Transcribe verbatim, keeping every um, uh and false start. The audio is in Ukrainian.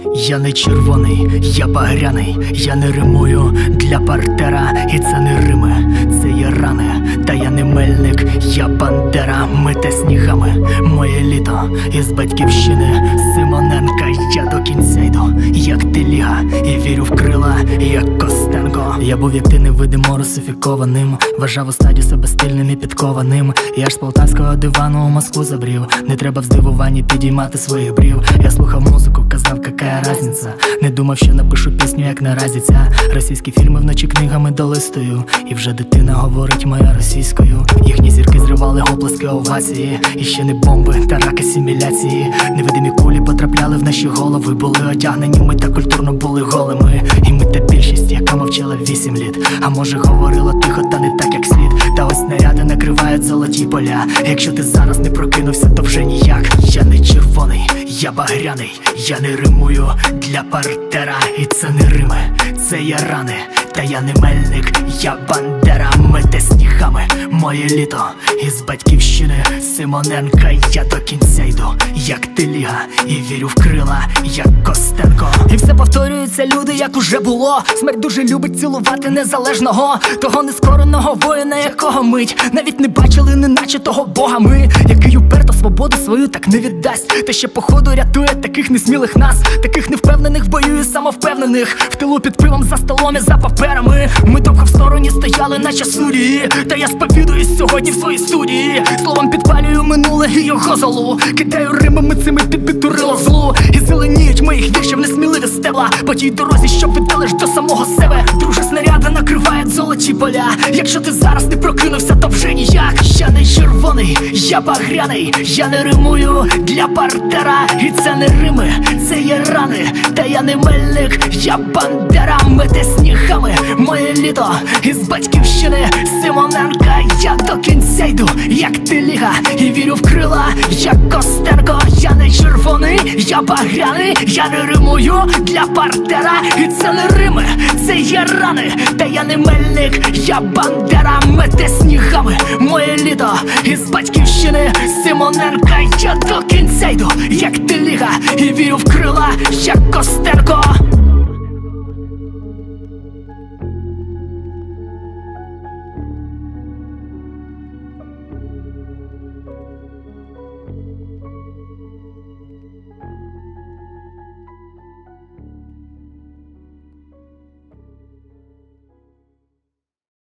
Я не червоний, я багряний, я не римую для партера, і це не рими, це є рани. Та я не мельник, я бандера, мите снігами моє літо із батьківщини Симоненка. Я до кінця йду, як Теліга, і вірю в крила, як Костенко. Я був як ти невидимо русифікованим, вважав у стаді себе стильним і підкованим. Я ж з полтавського дивану у Москву забрів, не треба в здивуванні підіймати своїх брів. Я слухав музику, казав, какая разниця. Не думав, що напишу пісню, як наразі ця. Російські фільми вночі книгами долистую, і вже дитина говорить моя російською. Їхні зірки зривали оплески овації, і ще не бомби та рак асиміляції. Невидимі кулі потрапляли в наші голови, були одягнені ми та культурно були голими. І ми та більшість, яка мовчала вісім літ, а може говорила тихо, та не так як слід. Та ось снаряди накривають золоті поля. Якщо ти зараз не прокинувся, то вже ніяк. Я не червоний, я багряний, я не римую для партера, і це не рими, це є рани. Та я не мельник, я бандера, мите снігами моє літо із батьківщини Симоненка. Я до кінця йду, як Теліга, і вірю в крила, як Костенко. І все повторюється, люди, як уже було. Смерть дуже любить цілувати незалежного, того нескореного воїна, якого мить навіть не бачили, неначе того бога ми, який уперто свободу свою так не віддасть. Та ще походу рятує таких несмілих нас, таких невпевнених в бою і самовпевнених, в тилу під пивом за столом і за паперами. Ми довго в стороні стояли, наче судді, та я сповідуюсь сьогодні в своїй студії. Словом підпалюю минуле і його золу, кидаю римами цими під підтурило злу. І зеленіють моїх віршів несміливі стебла по тій дорозі, що ведеш до самого себе. Друже, снаряди накривають золоті поля. Якщо ти зараз не прокинувся, то вже ніяк. Я не червоний, я багряний, я не римую для партера, і це не рими, це є рани. Та я не мельник, я бандера, мите снігами моє літо із батьківщини Симоненка. Я до кінця йду, як Теліга, і вірю в крила, як Костенко. Я не червоний, я багряний, я не римую для партера, і це не рими, це є рани. Та я не мельник, я бандера, мите снігами моє літо із батьківщини Симоненка. Я до кінця йду, як Теліга, і вірю в крила, як Костенко.